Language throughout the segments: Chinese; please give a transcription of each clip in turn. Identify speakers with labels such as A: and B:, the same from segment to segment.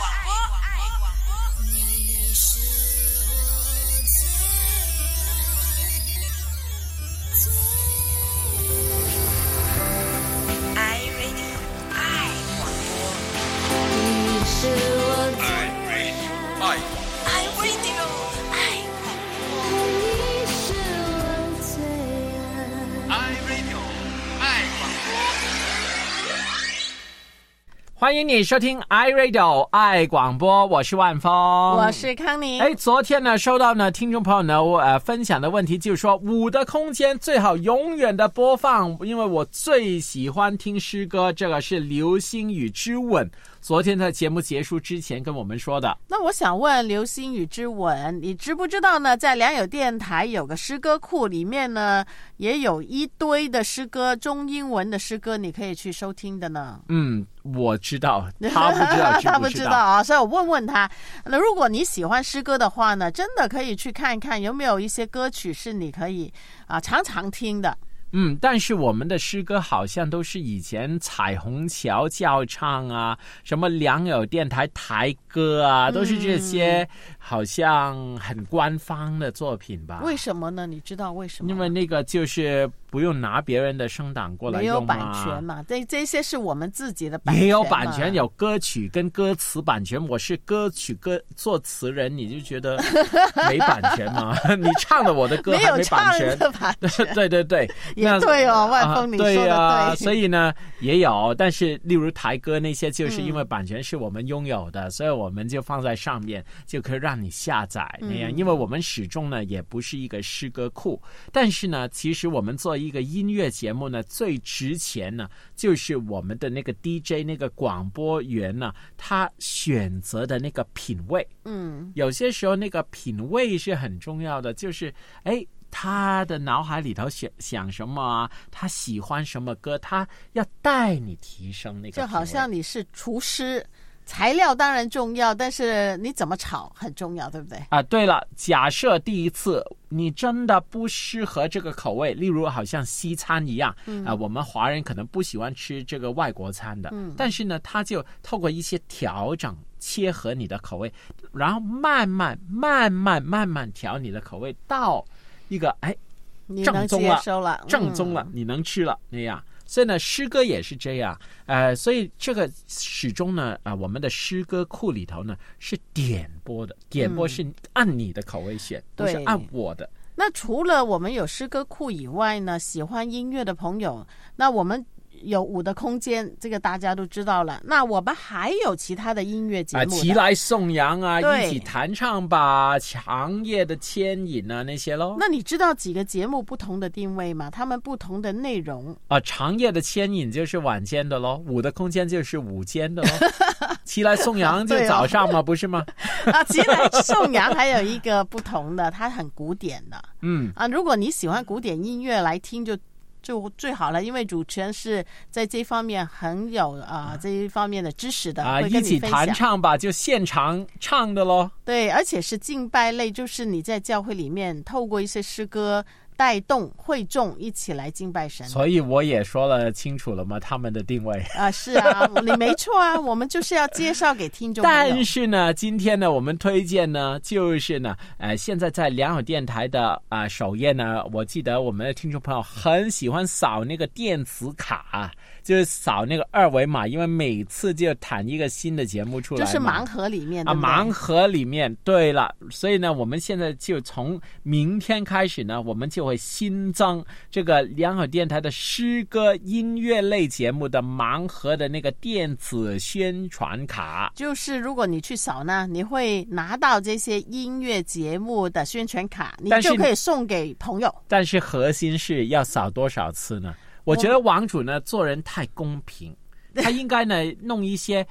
A: 欢迎你收听 iRadio 爱广播，我是万峰，
B: 我是康妮。
A: 昨天呢收到呢听众朋友呢分享的问题，就是说我的空间最好永远的播放，因为我最喜欢听诗歌，这个是流星雨之吻。昨天在节目结束之前跟我们说的。
B: 那我想问流星雨之吻，你知不知道呢？在良友电台有个诗歌库，里面呢也有一堆的诗歌，中英文的诗歌，你可以去收听的呢。
A: 我知道，他不知道，
B: 他不知道啊，所以我问问他。那如果你喜欢诗歌的话呢，真的可以去看一看有没有一些歌曲是你可以常常听的。
A: 但是我们的诗歌好像都是以前彩虹桥教唱啊，什么良友电台台歌啊，都是这些好像很官方的作品吧？
B: 为什么呢？你知道为什么？
A: 因为那个就是不用拿别人的声档过来用
B: 没有版权嘛，这些是我们自己的版权嘛。
A: 也有版权，有歌曲跟歌词版权。我是歌曲作词人，你就觉得没版权吗？你唱了我的歌还没版权？
B: 没有唱的版权。
A: 对对对。
B: 也对哦，万峰你说的对。
A: 对啊，所以呢也有，但是例如台歌那些，就是因为版权是我们拥有的，所以我们就放在上面，就可以让你下载那样。因为我们始终呢也不是一个诗歌库，但是呢，其实我们做一个音乐节目呢，最值钱呢就是我们的那个 DJ 那个广播员呢，他选择的那个品味。有些时候那个品味是很重要的，就是他的脑海里头想什么啊？他喜欢什么歌？他要带你提升那个品味。
B: 就好像你是厨师，材料当然重要，但是你怎么炒很重要，对不对？
A: 对了，假设第一次你真的不适合这个口味，例如好像西餐一样，我们华人可能不喜欢吃这个外国餐的，但是呢，他就透过一些调整切合你的口味，然后慢慢调你的口味到一个正宗了，你能吃了那样。所以呢，诗歌也是这样，所以这个始终呢，我们的诗歌库里头呢是点播的，点播是按你的口味选，不是按我的。
B: 那除了我们有诗歌库以外呢，喜欢音乐的朋友，那我们有我的空间，这个大家都知道了。那我们还有其他的音乐节目
A: 齐来颂扬啊，一起弹唱吧，长夜的牵引啊，那些咯。
B: 那你知道几个节目不同的定位吗？他们不同的内容
A: 长夜的牵引就是晚间的咯，我的空间就是午间的咯。齐来颂扬就早上嘛，不是吗？
B: 齐来颂扬还有一个不同的，它很古典的。如果你喜欢古典音乐来听就最好了，因为主持人是在这方面很有这一方面的知识的，会跟你分享。一起弹
A: 唱吧，就现场唱的咯。
B: 对，而且是敬拜类，就是你在教会里面透过一些诗歌带动会众一起来敬拜神。
A: 所以我也说了清楚了吗？他们的定位
B: 是啊，你没错啊，我们就是要介绍给听众朋友。
A: 但是呢，今天呢，我们推荐呢，就是呢，现在在良友电台的首页呢，我记得我们的听众朋友很喜欢扫那个电子卡，就是扫那个二维码，因为每次就弹一个新的节目出来嘛，
B: 就是盲盒里面对不对？
A: 盲盒里面。对了，所以呢，我们现在就从明天开始呢，我们就会新增这个良友电台的诗歌音乐类节目的盲盒的那个电子宣传卡。
B: 就是如果你去扫呢，你会拿到这些音乐节目的宣传卡，你就可以送给朋友。
A: 但是核心是要扫多少次呢？我觉得王主呢做人太公平，他应该呢弄一些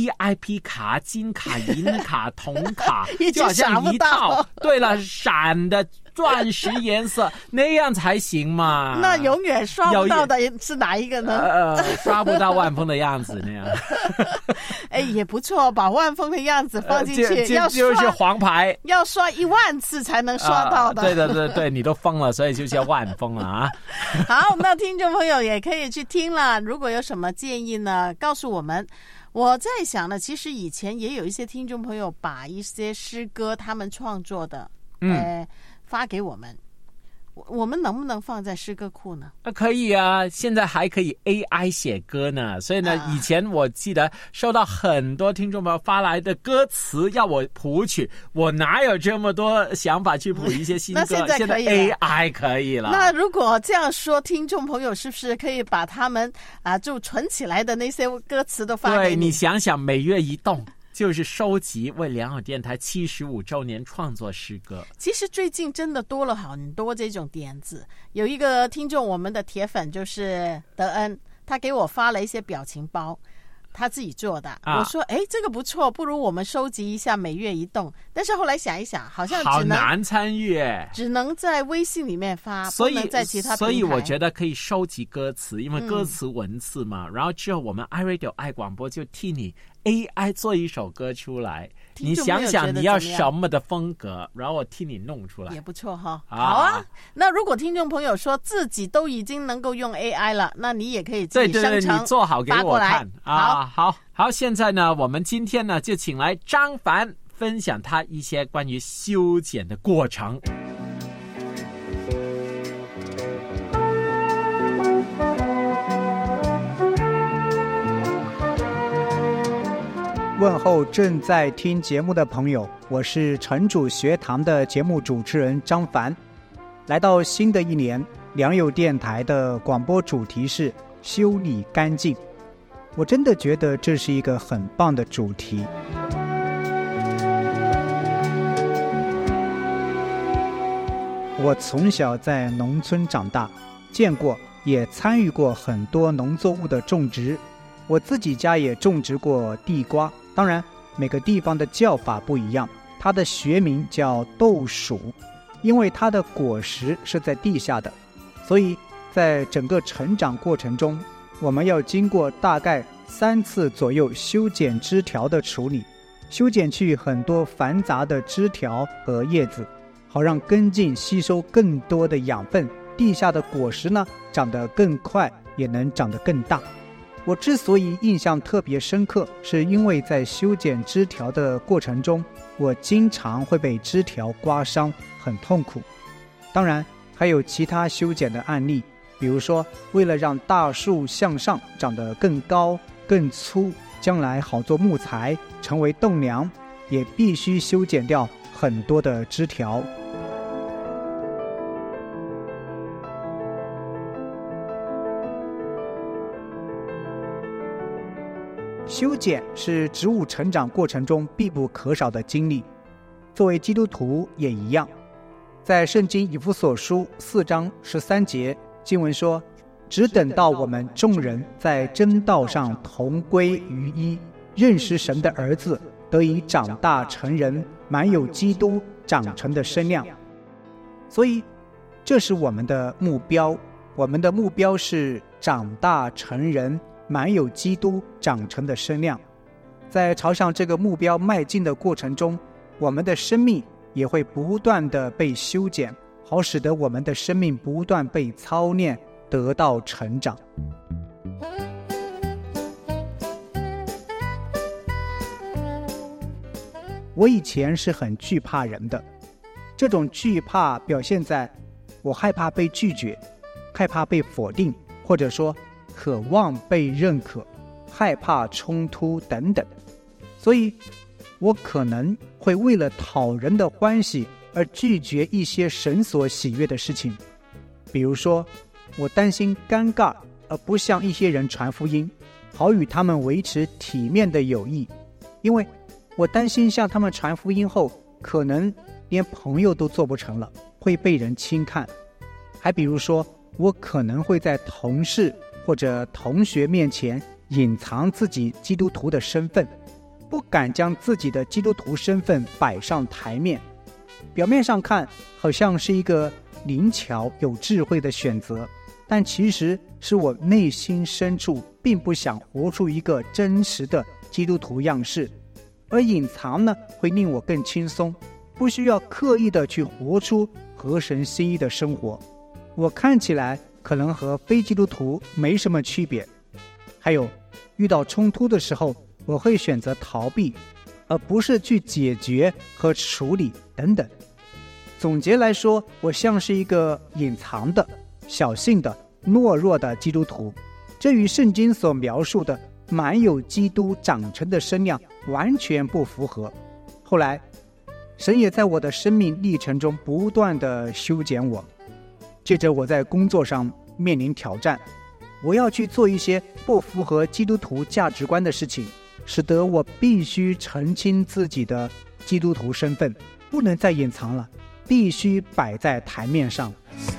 A: VIP 卡、金卡、银卡、铜卡，就好像一套。对了，闪的钻石颜色，那样才行嘛。
B: 那永远刷不到的是哪一个呢？
A: 刷不到万峰的样子那样。
B: 哎，也不错，把万峰的样子放进去，
A: 就是黄牌，
B: 要刷10000次才能刷到的。
A: 对，你都疯了，所以就叫万峰了啊。
B: 好，那听众朋友也可以去听了，如果有什么建议呢，告诉我们。我在想呢，其实以前也有一些听众朋友把一些诗歌他们创作的，发给我们。我们能不能放在诗歌库呢？
A: 可以啊，现在还可以 AI 写歌呢。所以呢，以前我记得收到很多听众朋友发来的歌词要我谱曲，我哪有这么多想法去谱一些新歌？
B: 那现在
A: AI 可以了。
B: 那如果这样说，听众朋友是不是可以把他们就存起来的那些歌词都发给你？
A: 对，你想想，每月一动。就是收集为良友电台75周年创作诗歌。
B: 其实最近真的多了很多这种点子。有一个听众，我们的铁粉就是德恩，他给我发了一些表情包，他自己做的。我说这个不错，不如我们收集一下每月一动。但是后来想一想，好像
A: 好难参与，
B: 只能在微信里面发，不能在其他平台。
A: 所以我觉得可以收集歌词，因为歌词文字嘛，然后之后我们 iRadio 爱广播就替你 AI 做一首歌出来，你想想你要什么的风格，然后我替你弄出来，
B: 也不错哈。好啊，那如果听众朋友说自己都已经能够用 AI 了，那你也可以自己生成，
A: 你做好给我看
B: 啊。
A: 好，现在呢，我们今天呢就请来张凡分享他一些关于修剪的过程。
C: 问候正在听节目的朋友，我是城主学堂的节目主持人张凡。来到新的一年，良友电台的广播主题是修理干净。我真的觉得这是一个很棒的主题。我从小在农村长大，见过也参与过很多农作物的种植。我自己家也种植过地瓜，当然每个地方的叫法不一样，它的学名叫豆薯，因为它的果实是在地下的，所以在整个成长过程中，我们要经过大概3次左右修剪枝条的处理，修剪去很多繁杂的枝条和叶子，好让根茎吸收更多的养分，地下的果实呢长得更快，也能长得更大。我之所以印象特别深刻，是因为在修剪枝条的过程中，我经常会被枝条刮伤，很痛苦。当然还有其他修剪的案例，比如说为了让大树向上长得更高更粗，将来好做木材成为栋梁，也必须修剪掉很多的枝条。修剪是植物成长过程中必不可少的经历，作为基督徒也一样。在圣经以弗所书4章13节经文说，只等到我们众人在真道上同归于一，认识神的儿子，得以长大成人，满有基督长成的身量。所以这是我们的目标，我们的目标是长大成人，满有基督长成的身量。在朝向这个目标迈进的过程中，我们的生命也会不断的被修剪，好使得我们的生命不断被操练，得到成长。我以前是很惧怕人的，这种惧怕表现在我害怕被拒绝，害怕被否定，或者说渴望被认可，害怕冲突等等。所以我可能会为了讨人的欢喜而拒绝一些神所喜悦的事情。比如说，我担心尴尬而不向一些人传福音，好与他们维持体面的友谊，因为我担心向他们传福音后，可能连朋友都做不成了，会被人轻看。还比如说，我可能会在同事或者同学面前隐藏自己基督徒的身份，不敢将自己的基督徒身份摆上台面， 表面上看好像是一个灵巧有智慧的选择，但其实是我内心深处并不想活出一个真实的基督徒样式，而隐藏呢，会令我更轻松，不需要刻意的去活出合神心意的生活。我看起来可能和非基督徒没什么区别。还有，遇到冲突的时候，我会选择逃避，而不是去解决和处理等等。总结来说，我像是一个隐藏的、小性的、懦弱的基督徒，这与圣经所描述的满有基督长成的身量完全不符合。后来，神也在我的生命历程中不断地修剪我。接着我在工作上面临挑战，我要去做一些不符合基督徒价值观的事情，使得我必须澄清自己的基督徒身份，不能再隐藏了，必须摆在台面上。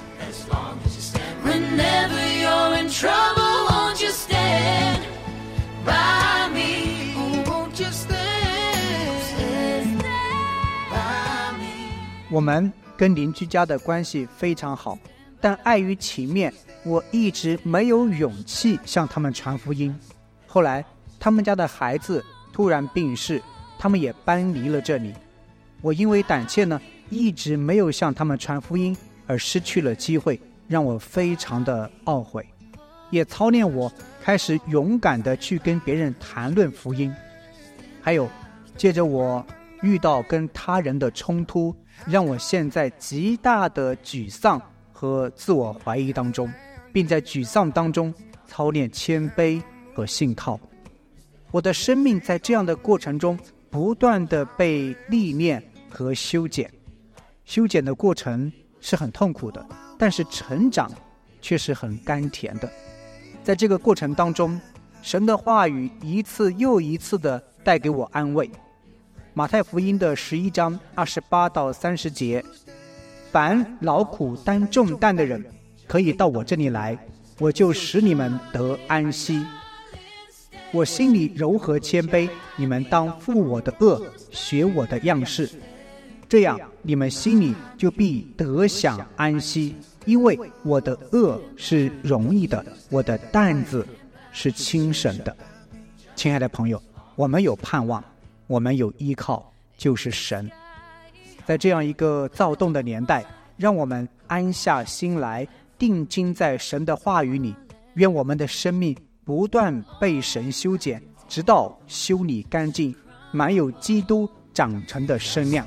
C: 我们跟邻居家的关系非常好，但碍于情面，我一直没有勇气向他们传福音。后来他们家的孩子突然病逝，他们也搬离了这里。我因为胆怯呢，一直没有向他们传福音，而失去了机会，让我非常的懊悔，也操练我开始勇敢的去跟别人谈论福音。还有，接着我遇到跟他人的冲突，让我陷在极大的沮丧和自我怀疑当中，并在沮丧当中操练谦卑和信靠。我的生命在这样的过程中不断的被历练和修剪。修剪的过程是很痛苦的，但是成长却是很甘甜的。在这个过程当中，神的话语一次又一次的带给我安慰。马太福音的11章28到30节，凡劳苦担重担的人，可以到我这里来，我就使你们得安息。我心里柔和谦卑，你们当负我的恶，学我的样式，这样你们心里就必得享安息，因为我的恶是容易的，我的担子是轻省的。亲爱的朋友，我们有盼望，我们有依靠，就是神。在这样一个躁动的年代，让我们安下心来，定睛在神的话语里，愿我们的生命不断被神修剪，直到修理干净，满有基督长成的身量。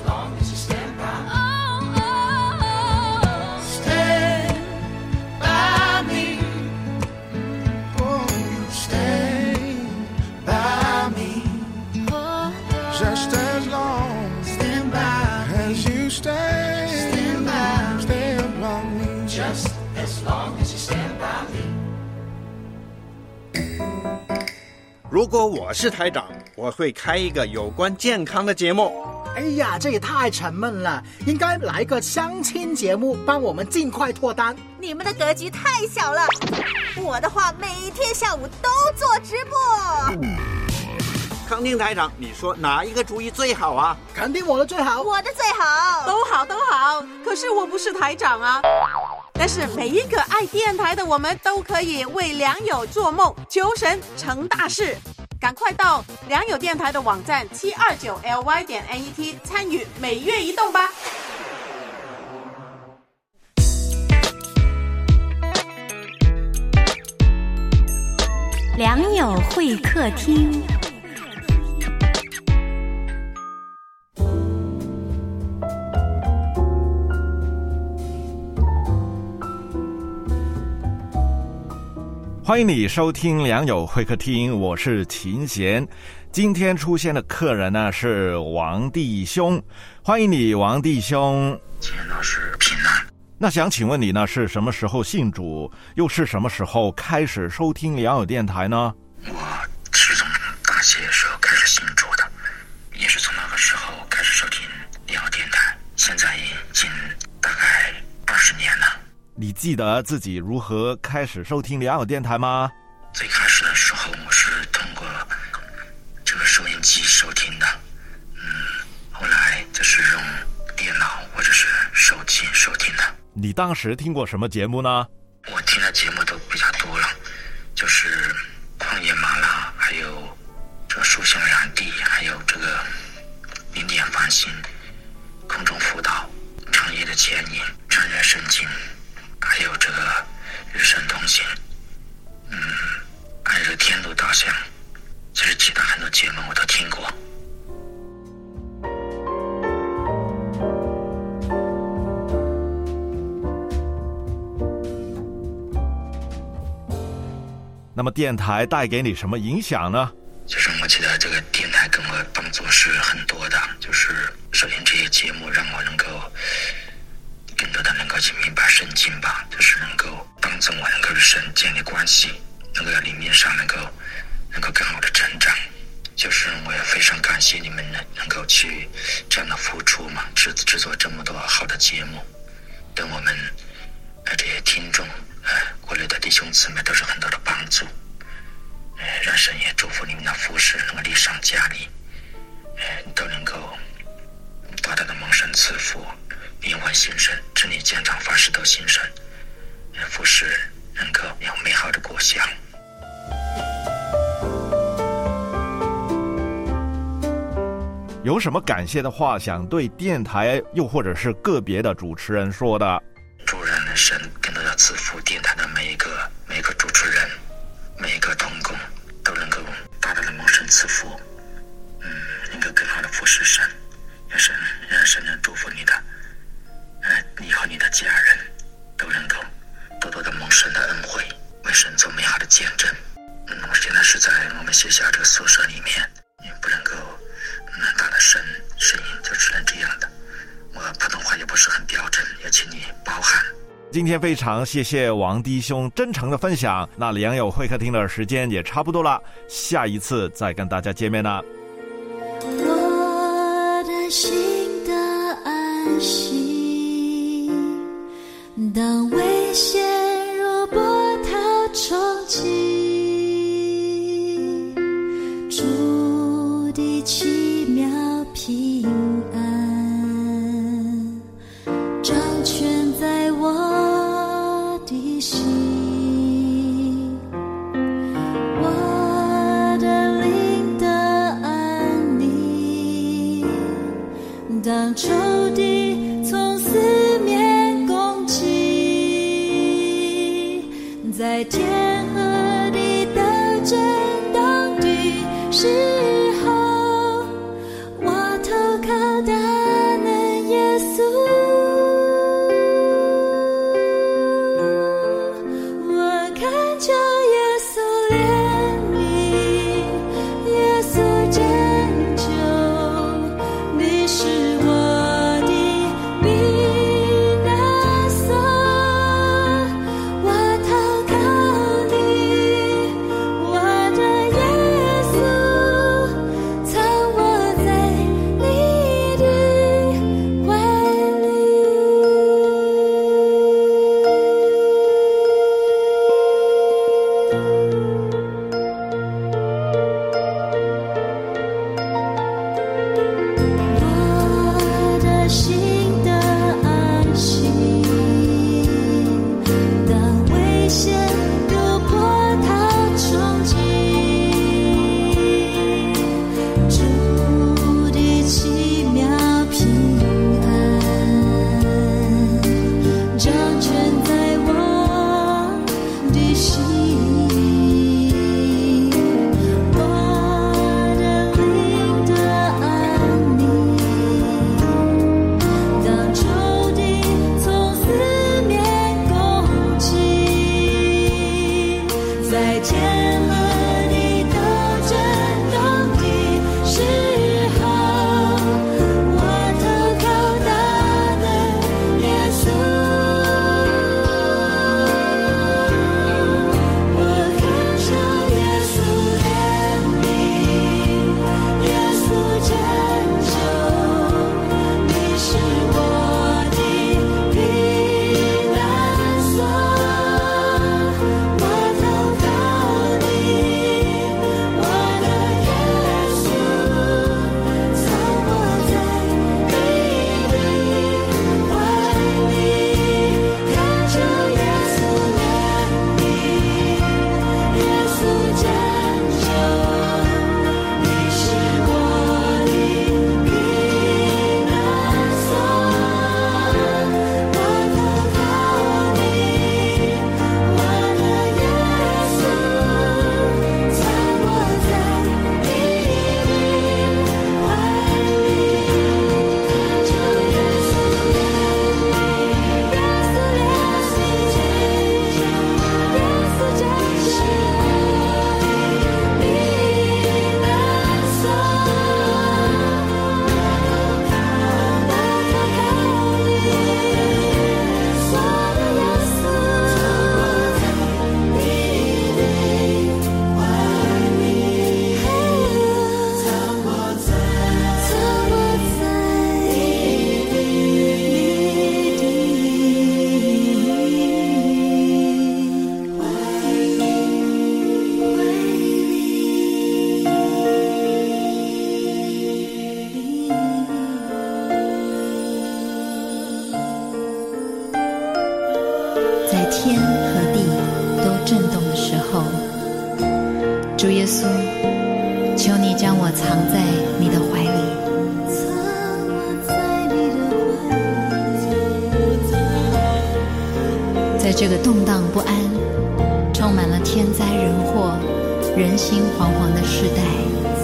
D: 如果我是台长，我会开一个有关健康的节目。
E: 哎呀，这也太沉闷了，应该来个相亲节目，帮我们尽快脱单。
F: 你们的格局太小了，我的话每天下午都做直播。
D: 康定台长，你说哪一个主意最好啊？
E: 肯定我的最好。
F: 我的最好。
G: 都好都好，可是我不是台长啊。但是每一个爱电台的我们都可以为良友做梦，求神成大事。赶快到良友电台的网站729ly.net 参与每月一动吧。
H: 良友会客厅。
I: 欢迎你收听良友会客厅，我是秦贤。今天出现的客人呢是王弟兄，欢迎你，王弟兄。
J: 秦老师平安。
I: 那想请问你呢，是什么时候信主，又是什么时候开始收听良友电台呢？
J: 我是从大学时候开始信主的，也是从那个时候开始收听良友电台，现在已经大概20年了。
I: 你记得自己如何开始收听良友电台吗？
J: 最开始的时候我是通过这个收音机收听的，后来就是用
I: 你当时听过什么节目呢？
J: 我听的节目都比较多了，就是旷野吗哪，还有这个书香染地，还有这个零点繁星、空中辅导、长夜的牵引、穿越圣经，还有这个日神同行，还有这个天路导向，其实其他很多节目我都听过。
I: 那么电台带给你什么影响呢？
J: 就是我觉得这个电台跟我帮助是很多的，就是首先这些节目让我能够更多的能够去明白圣经吧，就是能够帮助我能够与神建立关系，能够在灵命上能够更好的成长。就是我也非常感谢你们能够去这样的付出嘛，制作这么多好的节目，对我们这些听众国内的弟兄姊妹都是很多的帮助。让神也祝福你们的服事能够力上加力，都能够大大的蒙神赐福，灵魂兴盛，真理见长，凡事都兴盛，服事能够有美好的果效。
I: 有什么感谢的话想对电台又或者是个别的主持人说的？
J: 主人的神更多的赐福电台的每一个主持人，每一个同工都能够大大的蒙神赐福，能够更好的服侍神，让神能祝福你的，你和你的家人都能够多多的蒙神的恩惠，为神做美好的见证。我现在是在我们学校这个宿舍里面，也不能够大的声音，就只能这样的。我普通话也不是很标准，也请你包涵。
I: 今天非常谢谢王弟兄真诚的分享，那良友会客厅的时间也差不多了，下一次再跟大家见面了。
H: 我的心的安息，当危险如波涛冲击，主的奇妙平安掌权在我的心，我的灵的安宁，当仇敌从四面攻击，在天和地斗争当局时候，我投靠大能耶稣，我恳求耶稣怜悯，耶稣拯救，你是我的避难所，我投靠你，我的耶稣。
K: 主耶稣，求你将我藏在你的怀里，在这个动荡不安、充满了天灾人祸、人心惶惶的时代，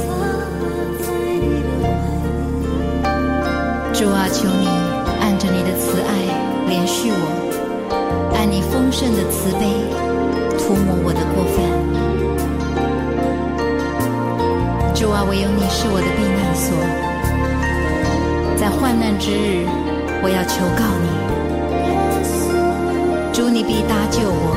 K: 主啊，求你按着你的慈爱怜恤我，按你丰盛的慈悲涂抹我的过犯。主啊，唯有你是我的避难所，在患难之日，我要求告你。主，你必搭救我，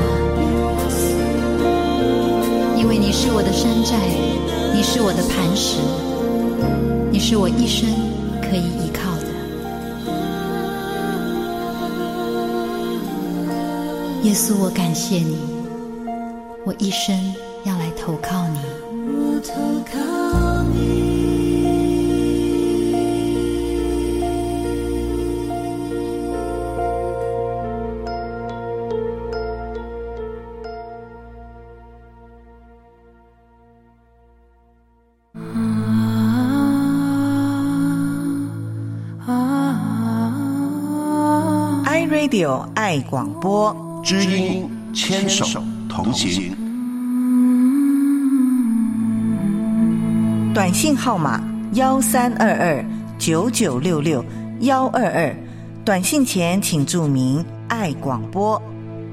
K: 因为你是我的山寨，你是我的磐石，你是我一生可以依靠的。耶稣，我感谢你，我一生要来投靠你。我投靠你。
L: iRadio 爱广播，
M: 知音牵手同行。
L: 短信号码13229966，122，短信前请注明爱广播。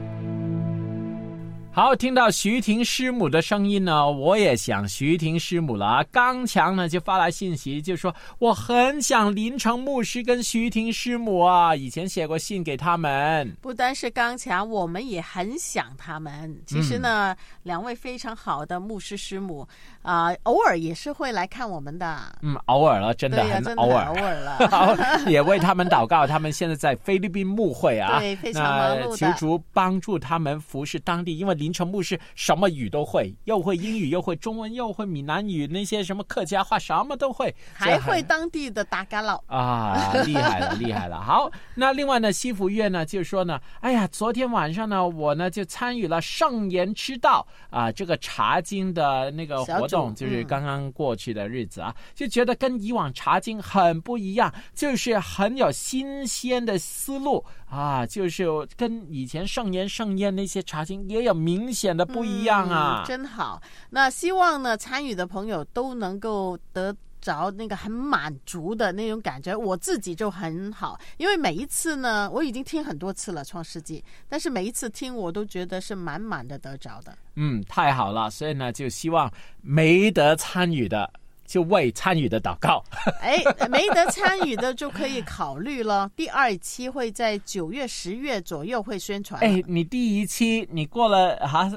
A: 好，听到徐婷师母的声音呢，我也想徐婷师母了。刚强呢就发来信息，就说我很想林成牧师跟徐婷师母啊，以前写过信给他们。
B: 不单是刚强，我们也很想他们。其实呢，两位非常好的牧师师母偶尔也是会来看我们的。
A: 偶尔了，真的很偶尔，
B: 偶尔了。
A: 也为他们祷告，他们现在在菲律宾牧会啊，
B: 对，非常忙碌的。
A: 求主帮助他们服侍当地，因为林成牧师什么语都会，又会英语，又会中文，又会闽南语，那些什么客家话什么都会，
B: 还会当地的打嘎佬
A: 啊，厉害了，厉害了。好，那另外呢，西福院呢就说呢，哎呀，昨天晚上呢，我呢就参与了圣言之道啊，这个查经的那个活动，就是刚刚过去的日子啊，就觉得跟以往查经很不一样，就是很有新鲜的思路啊，就是跟以前圣言那些查经也有明显的不一样啊，
B: 真好。那希望呢，参与的朋友都能够得着那个很满足的那种感觉。我自己就很好，因为每一次呢，我已经听很多次了《创世纪》，但是每一次听我都觉得是满满的得着的。
A: 太好了，所以呢，就希望没得参与的就为参与的祷告。
B: 没得参与的就可以考虑了。第二期会在9月、10月左右会宣传。
A: 你第一期你过了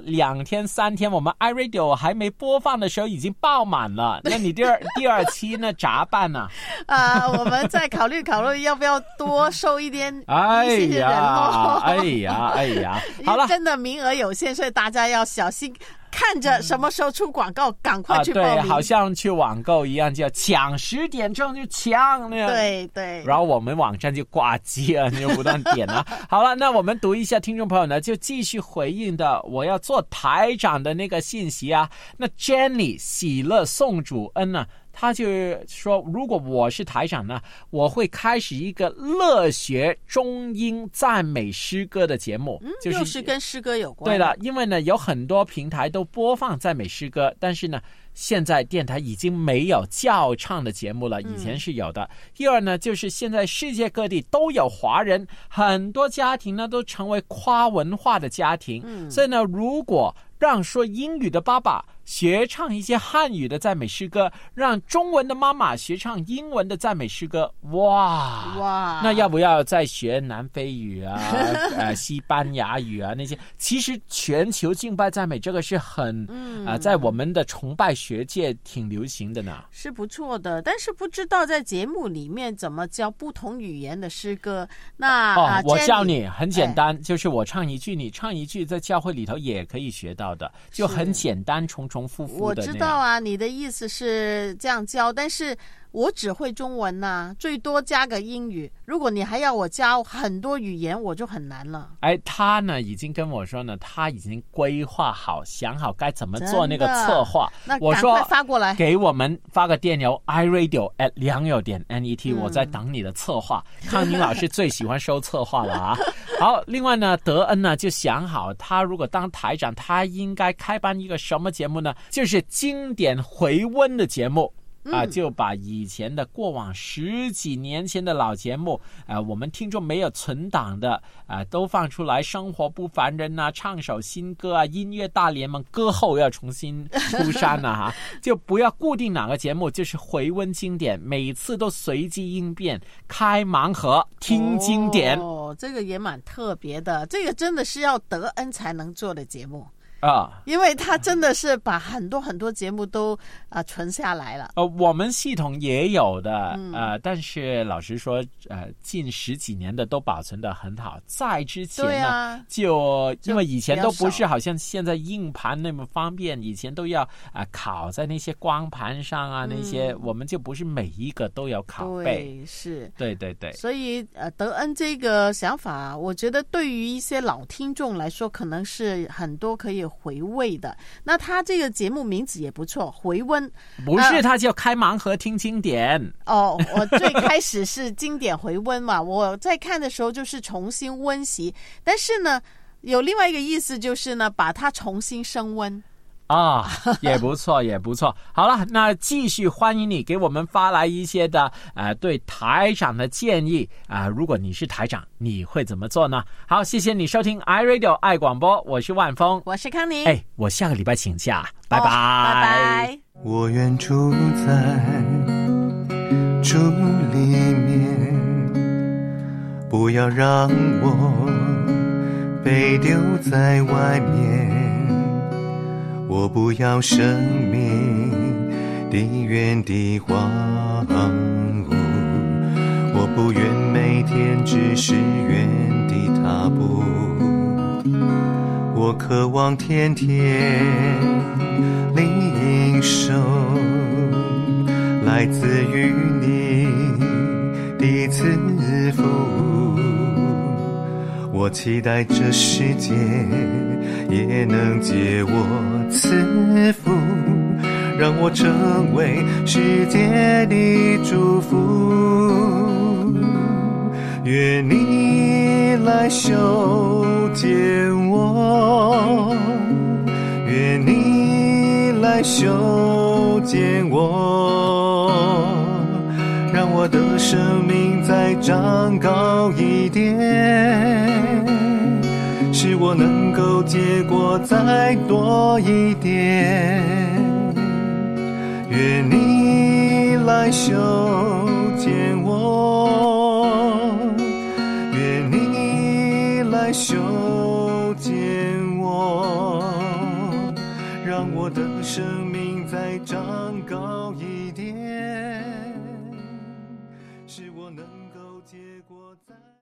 A: 2天3天，我们 iRadio 还没播放的时候已经爆满了，那你第二期呢咋办呢？
B: 我们再考虑要不要多收一点
A: 一些人哎呀，好了，
B: 真的名额有限，所以大家要小心。看着什么时候出广告，赶快去报名。
A: 对，好像去网购一样，就要抢10点钟就抢那样。
B: 对。
A: 然后我们网站就挂机了，你就不断点了。好了，那我们读一下听众朋友呢，就继续回应的我要做台长的那个信息啊。那 Jenny 喜乐颂主恩呢，他就说，如果我是台长呢，我会开始一个乐学中英赞美诗歌的节目，
B: 就是跟诗歌有关。
A: 对了，因为呢有很多平台都播放赞美诗歌，但是呢现在电台已经没有教唱的节目了，以前是有的。第二呢，就是现在世界各地都有华人，很多家庭呢都成为跨文化的家庭，所以呢，如果让说英语的爸爸学唱一些汉语的赞美诗歌，让中文的妈妈学唱英文的赞美诗歌，哇，那要不要再学南非语啊西班牙语啊那些？其实全球敬拜赞美这个是很在我们的崇拜学界挺流行的呢，
B: 是不错的。但是不知道在节目里面怎么教不同语言的诗歌。那
A: 我教你，很简单，就是我唱一句，你唱一句，在教会里头也可以学到的，就很简单，重重复复的。
B: 我知道啊，你的意思是这样教，但是我只会中文啊，最多加个英语。如果你还要我教很多语言，我就很难了。
A: 他呢已经跟我说呢，他已经规划好，想好该怎么做那个策划。
B: 那
A: 我说
B: 赶快发过来，
A: 给我们发个电邮 iradio@良友.net，我在等你的策划。康宁老师最喜欢收策划了啊。好，另外呢，德恩呢就想好，他如果当台长，他应该开办一个什么节目呢？就是经典回温的节目。就把以前的过往10几年前的老节目我们听众没有存档的都放出来，生活不烦人啊，唱首新歌啊，音乐大联盟歌后要重新出山了就不要固定哪个节目，就是回温经典，每次都随机应变，开盲盒听经典。
B: 这个也蛮特别的，这个真的是要德恩才能做的节目
A: 因
B: 为他真的是把很多很多节目都存下来了。
A: 我们系统也有的但是老实说近10几年的都保存得很好。在之前呢就因为以前都不是好像现在硬盘那么方便，以前都要拷在那些光盘上啊，那些我们就不是每一个都要拷贝。
B: 对，是，
A: 对对对。
B: 所以德恩这个想法，我觉得对于一些老听众来说，可能是很多可以回味的。那他这个节目名字也不错，回温。
A: 不是，他叫开盲盒听经典。
B: 我最开始是经典回温嘛，我在看的时候就是重新温习，但是呢有另外一个意思，就是呢把它重新升温。
A: 也不错也不错。好了，那继续欢迎你给我们发来一些的对台长的建议如果你是台长，你会怎么做呢？好，谢谢你收听 iRadio 爱广播，我是万峰，
B: 我是康宁。
A: 我下个礼拜请假，拜拜，
B: 拜拜。
N: 我愿住在主里面，不要让我被丢在外面。我不要生命的原地荒芜，我不愿每天只是原地踏步，我渴望天天领受来自于你的赐福，我期待这世界也能借我赐福，让我成为世界的祝福。愿你来修剪我，愿你来修剪我，让我的生命再长高一点，使我能够结果再多一点。愿你来修剪我，愿你来修剪我，让我的生命再长高一点，使我能够结果再